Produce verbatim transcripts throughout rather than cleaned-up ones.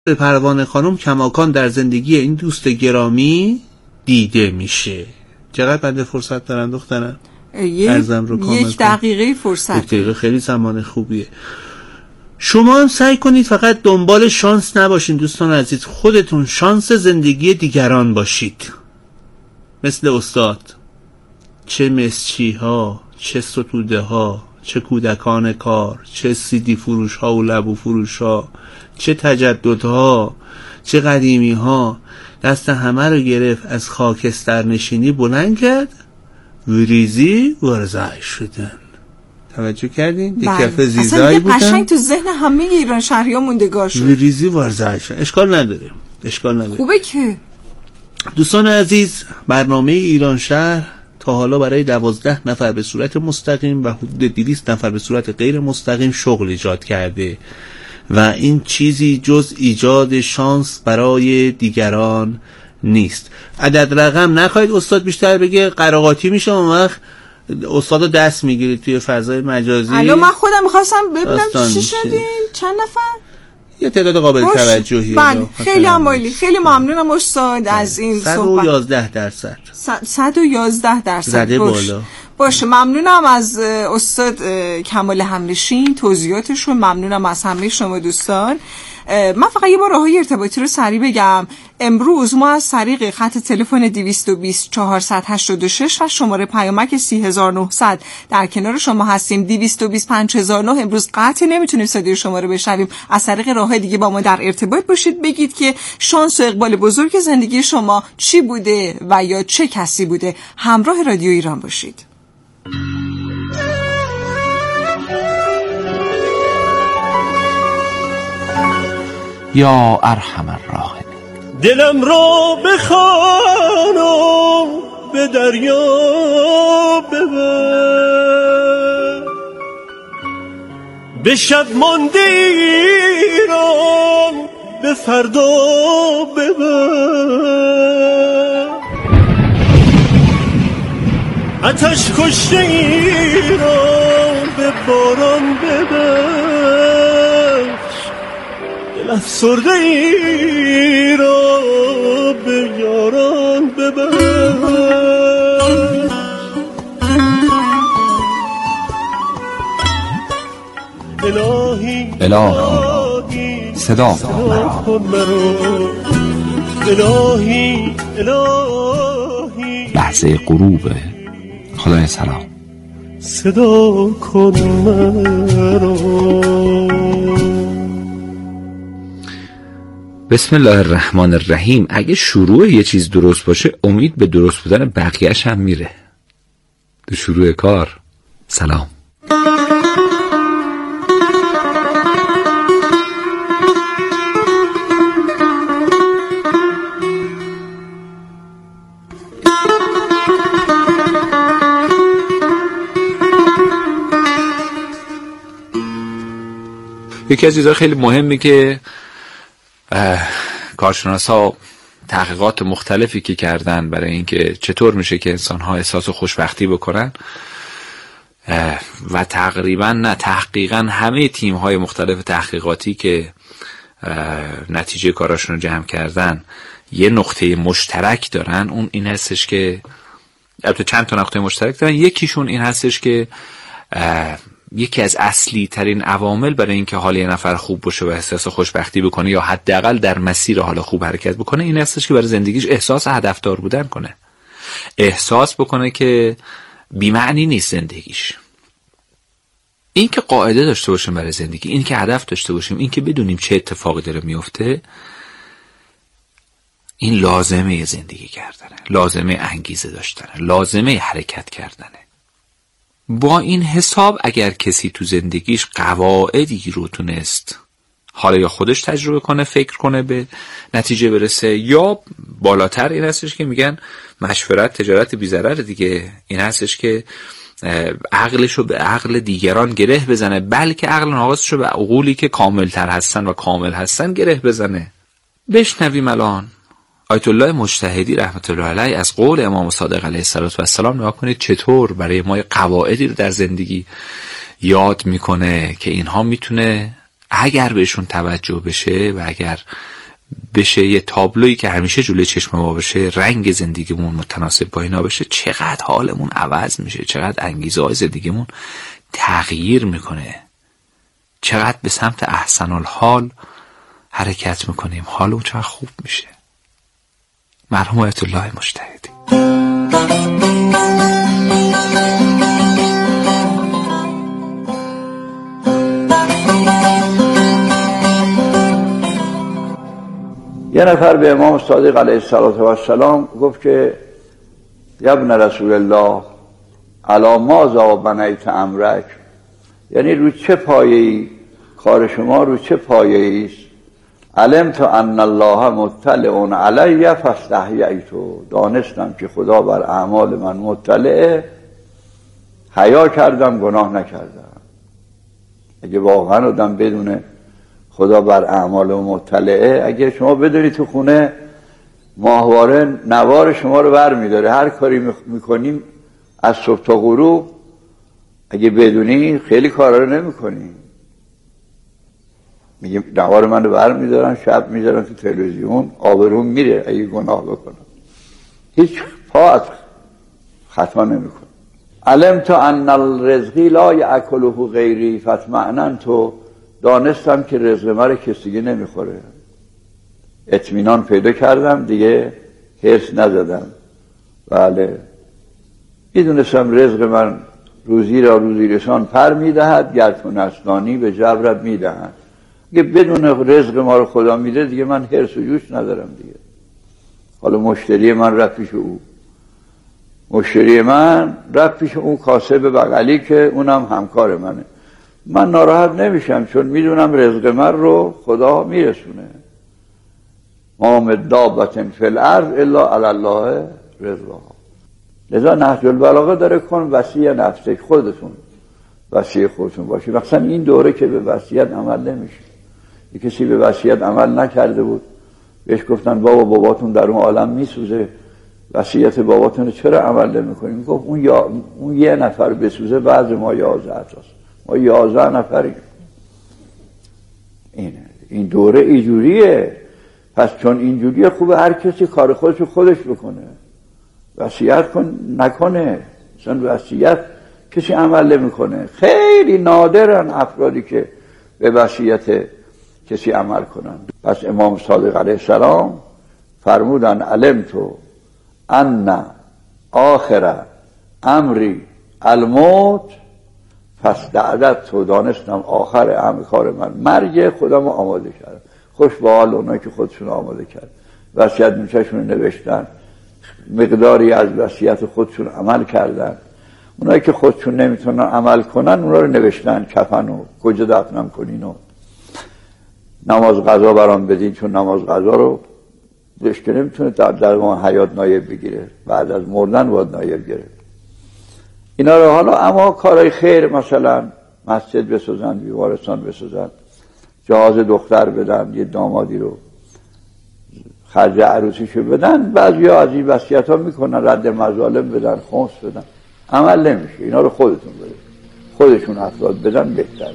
پروانه خانم کماکان در زندگی این دوست گرامی دیده میشه. چقدر بنده فرصت دارن دخترم؟ ارزم رو کامل یک دقیقه فرصت. یک دقیقه خیلی زمان خوبیه. شما هم سعی کنید فقط دنبال شانس نباشین دوستان عزیز، خودتون شانس زندگی دیگران باشید. مثل استاد، چه مسچی ها، چه ستوده ها، چه کودکان کار، چه سیدی فروش ها و لبو فروش ها، چه تجدد ها، چه قدیمی ها، دست همه رو گرفت، از خاکستر نشینی بلند کرد، وریزی ورزش شدن. توجه کردین؟ یک کف زیزایی بودن، اصلا قشنگ تو ذهن همه ایران شهری ها موندگار شد. وریزی ورزش شدن. اشکال نداره، اشکال نداره. خوبه که دوستان عزیز، برنامه ایران شهر تا حالا برای دوازده نفر به صورت مستقیم و حدود دویست نفر به صورت غیر مستقیم شغل ایجاد کرده و این چیزی جز ایجاد شانس برای دیگران نیست. عدد رقم نخواهید استاد بیشتر بگه، قراقاتی میشه، اون وقت استادو دست میگیرید توی فضای مجازی. الان من خودم میخواستم ببینم چی شدین، چند نفر؟ یه تعداد قابل توجهی. بله خیلی عالی، خیلی ممنونم استاد از این صحبت. صد و یازده درصد صد و یازده درصد زده بالا. باشه، ممنونم از استاد کمال همنشین توضیحاتشون، ممنونم از همه شما دوستان. من فقط یه بار راههای ارتباطی رو سریع بگم. امروز ما از طریق خط تلفن دویست و بیست چهارصد و هشتاد و شش و شماره پیامک سی هزار و نهصد در کنار شما هستیم. دویست و بیست پنج هزار و نه امروز قطعی نمیتونیم صدای شما رو بشنویم. از طریق راههای دیگه با ما در ارتباط باشید، بگید که شانس و اقبال بزرگ زندگی شما چی بوده و یا چه کسی بوده. همراه رادیو ایران باشید. یا ارحم الراحمین. دلم را بخوان و به دریا ببر، به شب مانده ای را به فردا ببر، آتش کشته ای را به باران ببر، افسرده ای را به یاران ببر. الهی الهی صدا کن مرا، الهی الهی لحظه غروب. خدای سلام صدا کن مرا. بسم الله الرحمن الرحیم. اگه شروع یه چیز درست باشه، امید به درست بودن بقیه‌اش هم میره. تو شروع کار سلام. یکی از چیزهای خیلی مهمی که کارشناسا تحقیقات مختلفی که کردن برای اینکه چطور میشه که انسان‌ها احساس خوشبختی بکنن و تقریبا نه تحقیقا همه تیم‌های مختلف تحقیقاتی که نتیجه کاراشون رو جمع کردن یه نقطه مشترک دارن. اون این هستش که البته چند تا نقطه مشترک دارن. یکیشون این هستش که یکی از اصلی ترین عوامل برای اینکه حال یه نفر خوب باشه و احساس خوشبختی بکنه یا حداقل در مسیر حال خوب حرکت بکنه این هستش که برای زندگیش احساس هدفدار بودن کنه، احساس بکنه که بی‌معنی نیست زندگیش. این که قاعده داشته باشیم برای زندگی، این که هدف داشته باشیم، این که بدونیم چه اتفاقی داره میفته، این لازمه زندگی کردنه، لازمه انگیزه داشتنه، لازمه حرکت کردنه. با این حساب اگر کسی تو زندگیش قواعدی رو تونست حالا یا خودش تجربه کنه، فکر کنه به نتیجه برسه، یا بالاتر این هستش که میگن مشورت تجارت بی ضرر دیگه، این هستش که عقلش رو به عقل دیگران گره بزنه، بلکه عقل ناقصش رو به عقولی که کاملتر هستن و کامل هستن گره بزنه. بشنویم الان آیت الله مجتهدی رحمت الله علیه از قول امام صادق علیه السلام نگاه کنید چطور برای ما قواعدی رو در زندگی یاد میکنه که اینها میتونه اگر بهشون توجه بشه و اگر بشه یه تابلویی که همیشه جلوی چشم ما باشه، رنگ زندگیمون متناسب با اینا بشه، چقدر حالمون عوض میشه، چقدر انگیزه های زندگیمون تغییر میکنه، چقدر به سمت احسن الحال حرکت میکنیم، حالمون چقدر خوب میشه. مرحوم آیت الله مجتهدی. یه نفر به امام صادق علیه السلام گفت که یا ابن رسول الله علی ماذا بنیت امرک، یعنی رو چه پایه‌ای کار شما، رو چه پایه‌ای است؟ علمت ان الله مطلع علی فاستحییت، دانستم که خدا بر اعمال من مطلعه، حیا کردم، گناه نکردم. اگه واقعا آدم بدونه خدا بر اعمال مطلعه، اگه شما بدونی تو خونه ماهواره نوار شما رو بر میداره، هر کاری میکنیم از صبح تا غروب، اگه بدونی خیلی کارا رو نمیکنی. میگه نوار من رو بر میدارن، شب میذارن تو تلویزیون، آبروم میره اگه گناه بکنم، هیچ پا خطا نمیکنه. علمت ان الرزق لا یاکله غیری فاطمئننت، دانستم که رزق من کسی دیگه نمیخوره، اطمینان پیدا کردم، دیگه حرص نزدم. بله، میدونستم رزق من روزی را روزی رسان پر میدهد، گرتون اسنانی به جبرت میدهد. اگه بدون رزق ما رو خدا میده، دیگه من حرص و جوش ندارم دیگه. حالا مشتری من رفت پیش او، مشتری من رفت پیش اون کاسب بغلی که اونم همکار منه، من ناراحت نمیشم، چون میدونم رزق من رو خدا میرسونه. ما من دابة فی الارض الا علی الله رزقها. لذا نهج البلاغه داره کن وصی نفسک، خودتون وصی خودتون باشی. مثلا این دوره که به وصیت عمل نمیشه، یه کسی به وصیت عمل نکرده بود، بهش گفتن بابا باباتون در اون عالم میسوزه، وصیت باباتون چرا عمل نمیکنین؟ گفت اون یا اون یه نفر بسوزه، بعض ما یازده تاست، ما یازده نفریم. اینه این دوره اینجوریه. پس چون اینجوریه خوبه هر کسی کار خودش خودش بکنه، وصیت کن نکنه. مثلا وصیت کسی عمل نمیکنه، خیلی نادرن افرادی که به وصیت کسی عمل کنن. پس امام صادق علیه السلام فرمودن علمت ان آخر امری الموت، پس دعدت تو دانستم آخر امر کار من مرگ، خودم آماده کردم. خوش به حال اونایی که خودشون آماده کرد، وصیت نوشتشون نوشتن، مقداری از وصیت خودشون عمل کردن. اونایی که خودشون نمیتونن عمل کنن، اونا رو نوشتن کفن و کجا دفنم کنین و نماز قضا برام بدین، چون نماز قضا رو که نمیتونه در درمان حیات نایب بگیره، بعد از مردن باید نایب گرفت. اینا رو حالا اما کارهای خیر، مثلا مسجد بسازن، بیمارستان بسازن، جهاز دختر بدن، یه دامادی رو خرج عروسیشو بدن، بعضیا از این وصیت ها میکنن، رد مظالم بدن، خمس بدن، عمل نمیشه. اینا رو خودتون بدن، خودشون افراد بدن بهتره.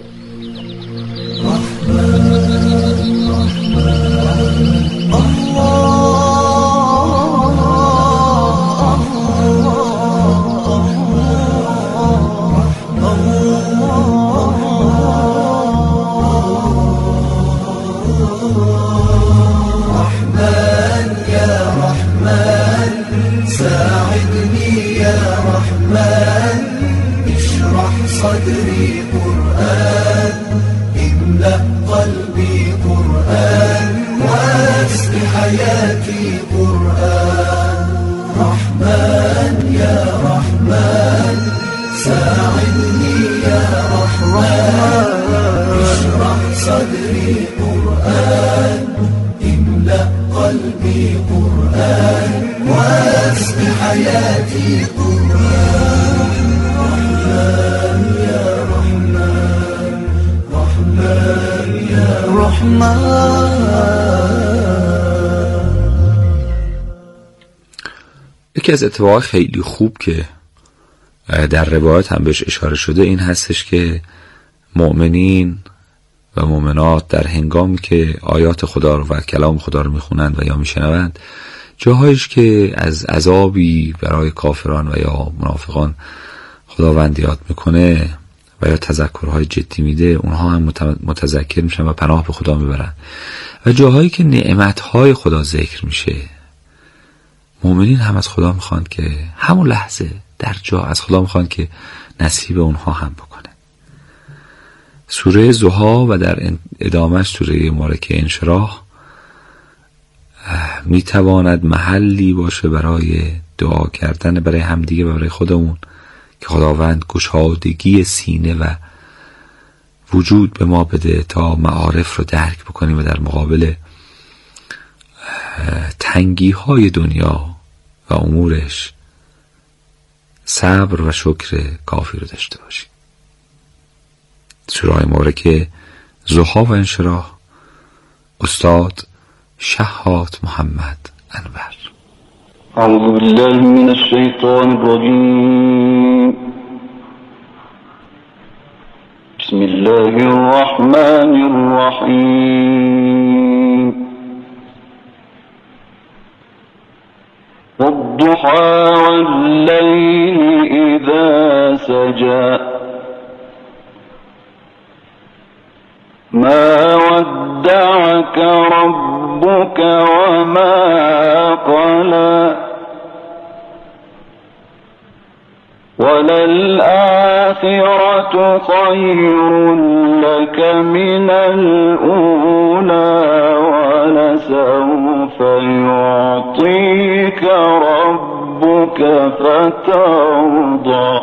صدري قرآن املأ قلبي قرآن واسق حياتي قرآن رحمن يا رحمن ساعدني يا رحمن اشرح صدري قرآن املأ قلبي قرآن واسق حياتي قرآن یکی از اتفاقات خیلی خوب که در روایات هم بهش اشاره شده این هستش که مؤمنین و مؤمنات در هنگامی که آیات خدا رو و کلام خدا رو میخونند و یا میشنوند، جاهایش که از عذابی برای کافران و یا منافقان خداوند یاد میکنه و یا تذکرهای جدی میده، اونها هم متذکر میشن و پناه به خدا میبرن. و جاهایی که نعمتهای خدا ذکر میشه، مؤمنین هم از خدا میخوان که همون لحظه در جا از خدا میخوان که نصیب اونها هم بکنه. سوره ضحی و در ادامهش سوره مبارکه انشراح میتواند محلی باشه برای دعا کردن برای همدیگه و برای خودمون که خداوند گشادگی سینه و وجود به ما بده تا معارف رو درک بکنیم و در مقابل تنگی های دنیا و امورش صبر و شکر کافی رو داشته باشیم. سوره مبارکه ضحی و انشراح، استاد شهاب محمد انور. اعوذ بالله من الشیطان الرجیم. بسم الله الرحمن الرحیم. والضحى والليل إذا سجى ما ودعك ربك وما قلى وللآخرة خير لك من الأولى ولسوف يعطيك ربك فترضى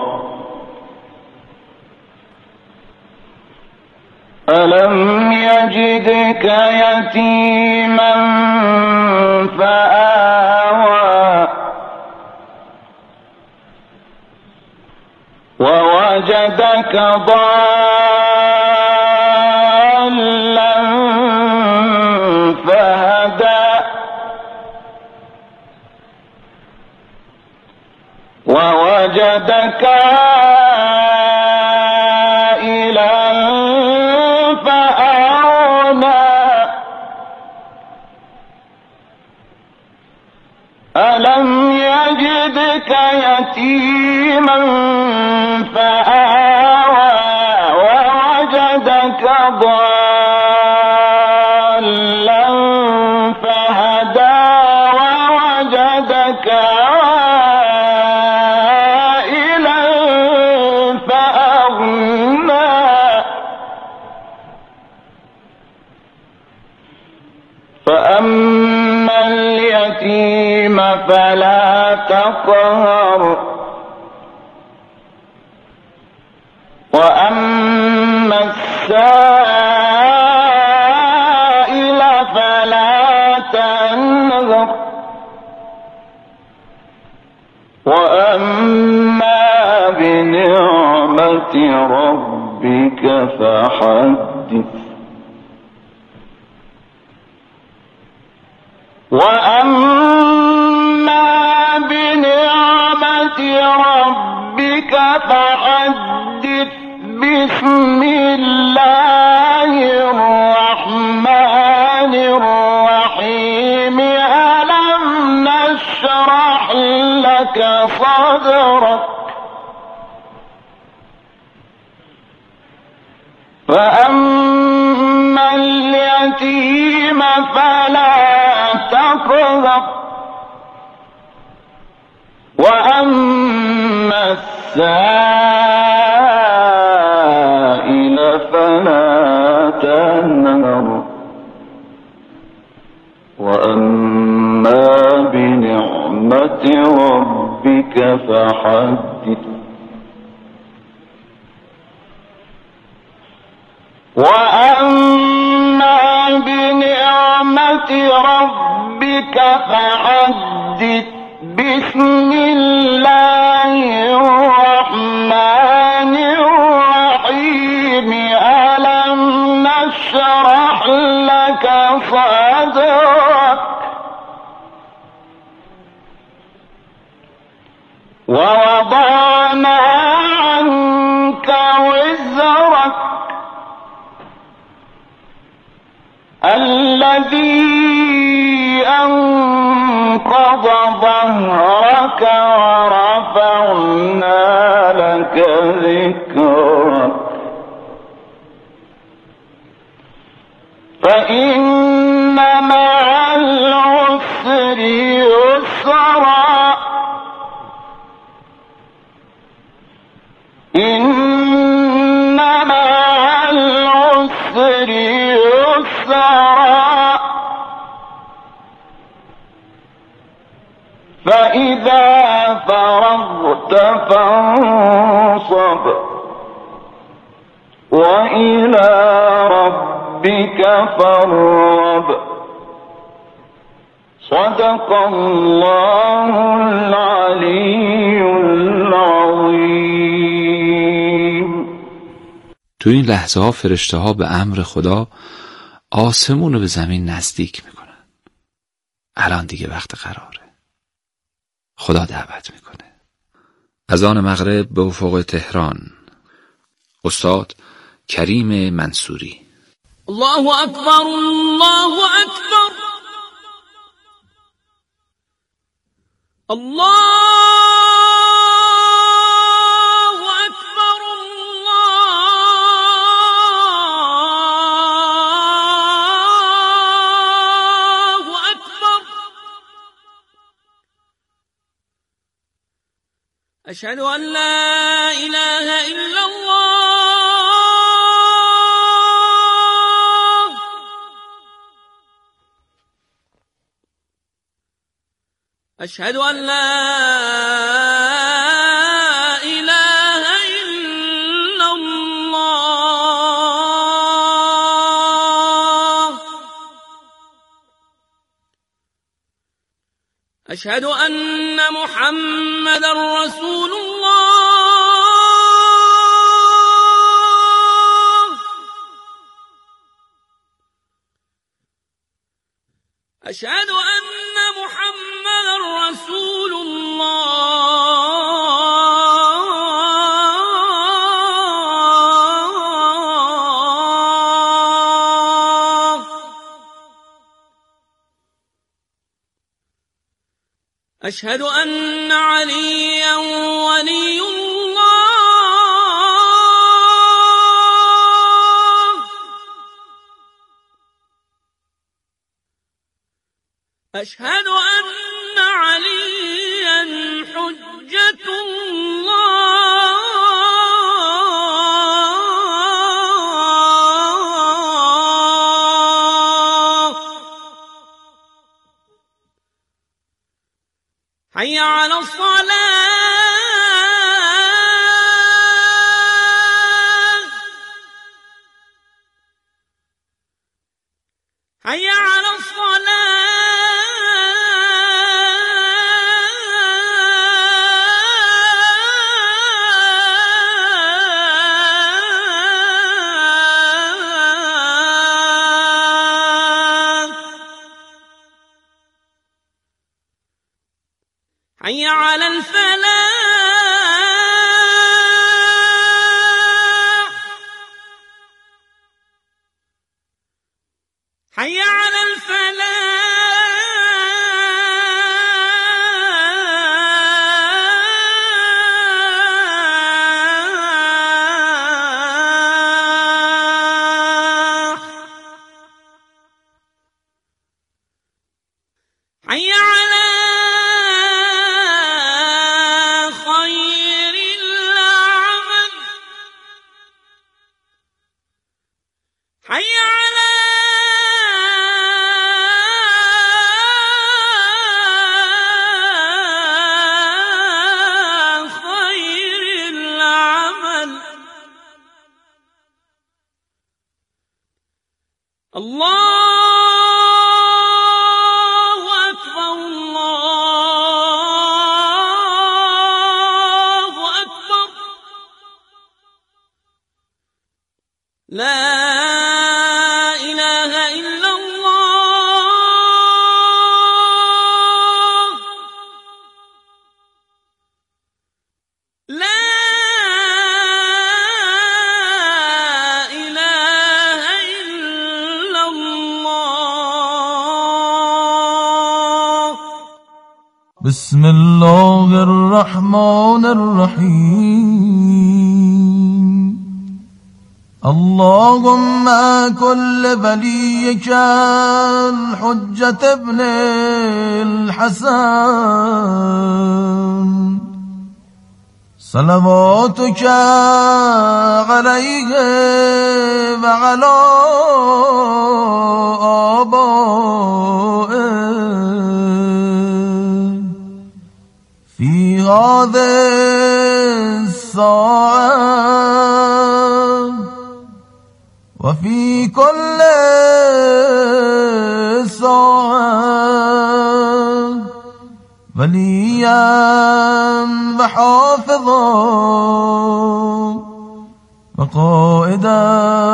ألم يجدك يتيما فآوى ووجدك ضالا فهدى ووجدك ألم يجدك يتيما فآوى ووجدك ضالا فهدى ووجدك عائلا فأغنى فأما اليتيم فلا تقهر وأما السائل فلا تنهر وأما بنعمة ربك فحدث وأما بنعمة ربك فحدث بسم الله الرحمن الرحيم. ألم نشرح لك صدرك فأما اليتيم فلا تقهر وأما السائل فلا تنهر وأما بنعمة ربك فحدث وأما بنعمة ربك فحدث بسم الله الرحمن الرحيم. ألم نشرح لك صدرك ووضعنا عنك وزرك الذي أنقض ظهرك ورفعنا لك ذكرك فإن مع العسر يسرا إن مع العسر يسرا فإذا فرغت فانصب وإلى ربك فارغب صدق الله العلی العظیم. تو این لحظه ها فرشته ها به امر خدا آسمون رو به زمین نزدیک میکنن. الان دیگه وقت قراره. خدا دعوت میکنه. اذان مغرب به افق تهران. استاد کریم منصوری. الله اکبر الله اکبر الله اکبر الله اکبر اشهد ان لا اله الا الله أشهد أن لا إله إلا الله أشهد أن محمد رسول الله أشهد أن محمد رسول الله أشهد أن عليا ولي الله أشهد أن عليا حجة الله حي على الصلاة حي على الصلاة حي على الفلاح حي على الفلاح حي على خير العمل حي على بسم الله الرحمن الرحیم. اللهم كل وليك الحجة ابن الحسن صلواتك عليه وعلى آبائه في هذه الساعة وفي كل ساعة وليا وحافظا وقائدا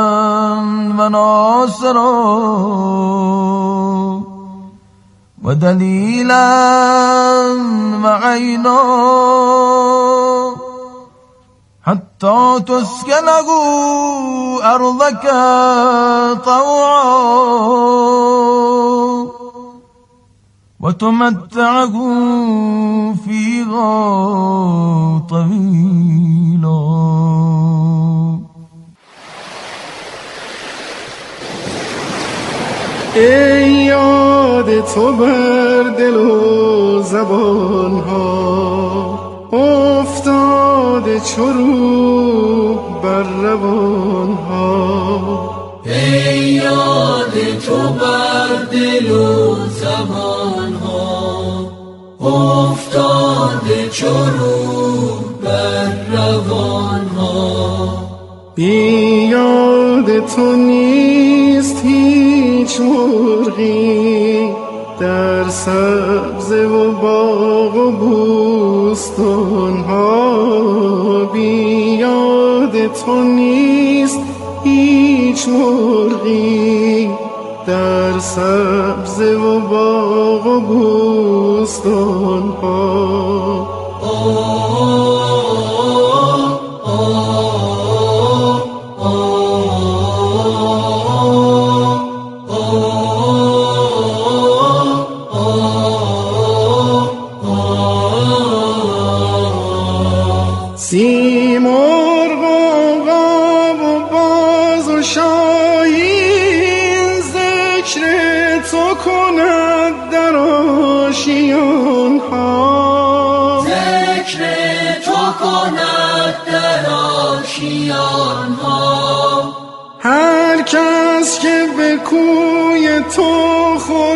وناصرا ودليلا وعينا حتى تسكنه أرضك طوعا وتمتعه فيها طويلا. ای یاد تو بر دل و زبان ها افتاده چو روح بر روان ها. ای یاد تو بر دل و زبان ها افتاده چو روح بر روان ها. بی یاد تو نیست هیچ مرغی در سبزه و باغ و بوستان ها. بی یاد تو نیست هیچ مرغی در سبزه و باغ و بوستان ها. سیمرغ و عقاب و باز و شاهین ذکر تو کند در آشیان ها. ذکر تو کند در آشیان ها. هر کس که به کوی تو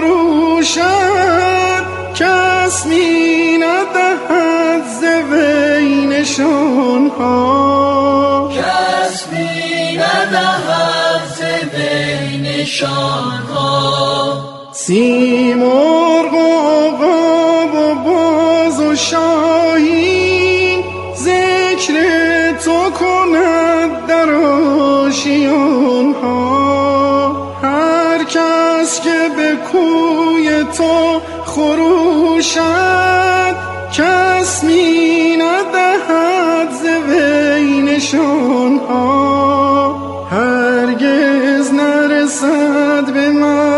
خروشد کس می ندهد ز وی نشان ها. کس می ندهد ز وی نشان ها. سیمرغ و عقاب و باز و شاهین ذکر تو کند در آشیان ها. هر کس که به کوی تو خروشد کس می ندهد ز وی نشان ها. هرگز نرسد به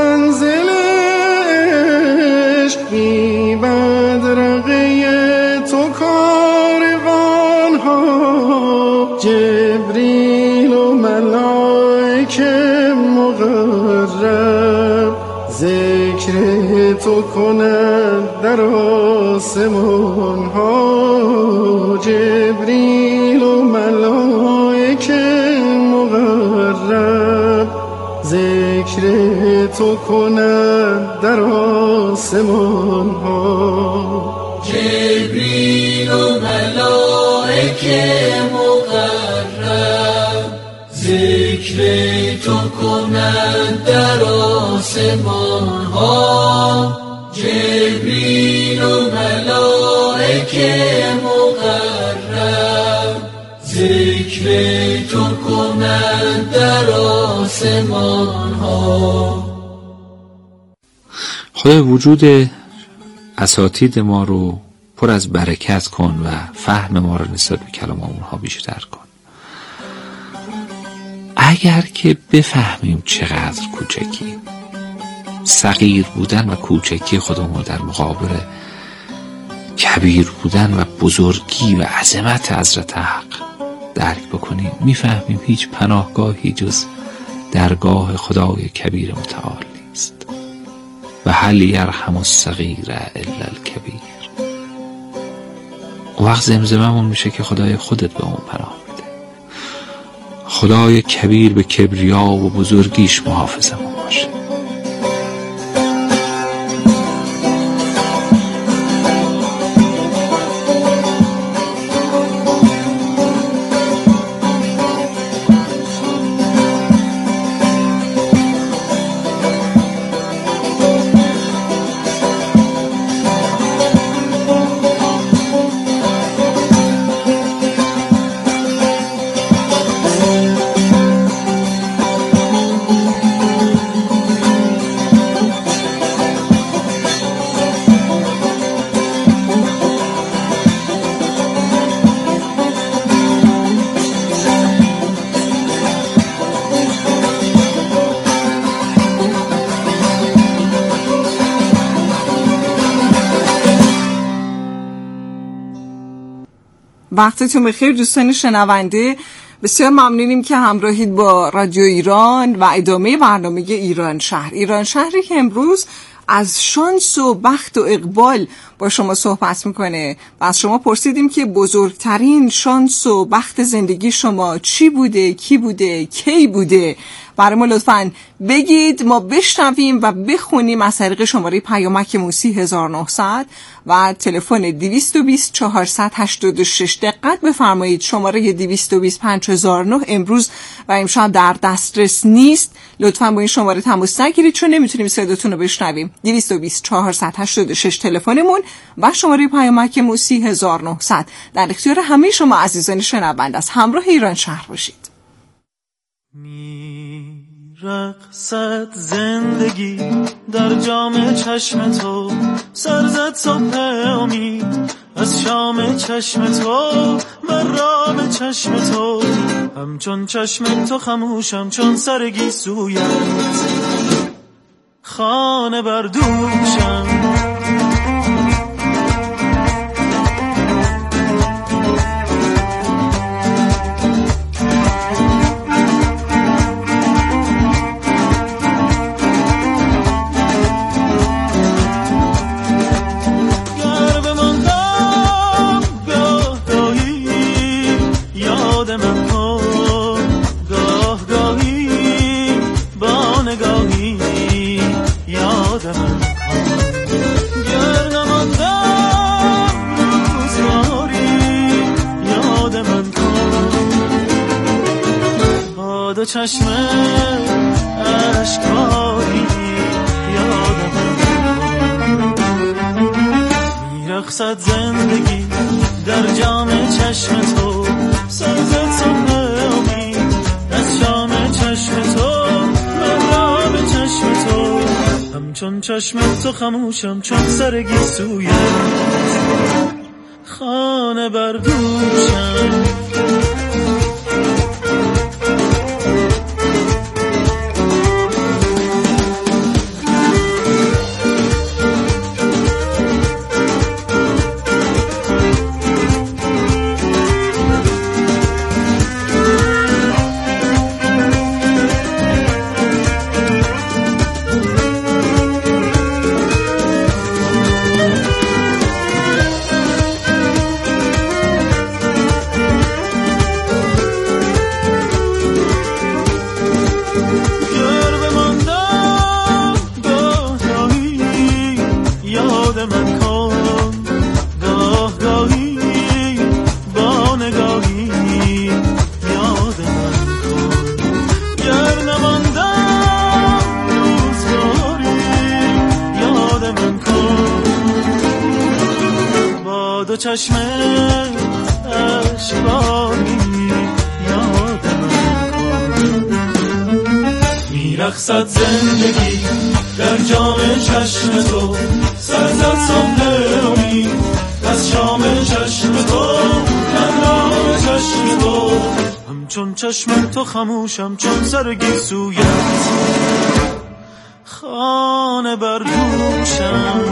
منزلش بی بدرقه تو کاروان ها. جبریل و ملائکه مقرب ذکر تو کند در آسمان ها. جبریل و ملائکه مقرب ذکر تو کند در آسمان ها. جبریل و ملائکه مقرب ذکر تو کند در آسمان ها. جبریل و ملائکه مقرب ذکر تو کند در آسمان ها. خدای وجود اساتید ما رو پر از برکت کن و فهم ما رو نسبت به کلام اونها بیشتر کن. اگر که بفهمیم چقدر کوچکیم، صغیر بودن و کوچکی خودمون در مقابل کبیر بودن و بزرگی و عظمت حضرت حق درک بکنیم، میفهمیم هیچ پناهگاهی جز درگاه خدای کبیر متعال نیست. و هل یرحم الصغیر الا الکبیر. وقت زمزممون میشه که خدای خودت به اون پناه بده. خدای کبیر به کبریا و بزرگیش محافظمون باشه. وقتتون بخیر دوستان شنونده، بسیار ممنونیم که همراهید با رادیو ایران و ادامه برنامه ایران شهر. ایران شهری که امروز از شانس و بخت و اقبال با شما صحبت میکنه و از شما پرسیدیم که بزرگترین شانس و بخت زندگی شما چی بوده، کی بوده، کی بوده. برای ما لطفاً بگید، ما بشنویم و بخونیم از طریق شماره پیامک موسی هزار و نهصد و تلفن دویست و بیست چهارصد هشتاد و شش. دقت بفرمایید شماره دویست و بیست پنج هزار و نه امروز و امشب در دسترس نیست. لطفاً با این شماره تماس نگیرید چون نمیتونیم صداتون رو بشنویم. دویست و بیست چهارصد هشتاد و شش تلفنمون و شماره پیامک موسی هزار و نهصد در اختیار همه شما عزیزان شنونده است. همراه ایران شهر باشید. رقصد زندگی در جام چشم تو، سرزد صبح امید از شام چشم تو، من رام چشم تو همچون چشم تو خموشم چون سرگی سویت خانه بردوشم. چشم اشکاری یادم میرقصد زندگی در جام چشم تو، سرزد صبح امید از شام چشم تو، من رام چشم تو همچون چشم تو خموشم چون سرگی سویت خانه بردوشم. چشم اشکاری یادم میرقصد زندگی در جام چشم تو، سرزد صبح امید از شام چشم تو، من رام چشم تو همچون چشم تو خموشم چون سرگی سویت خانه بردوشم.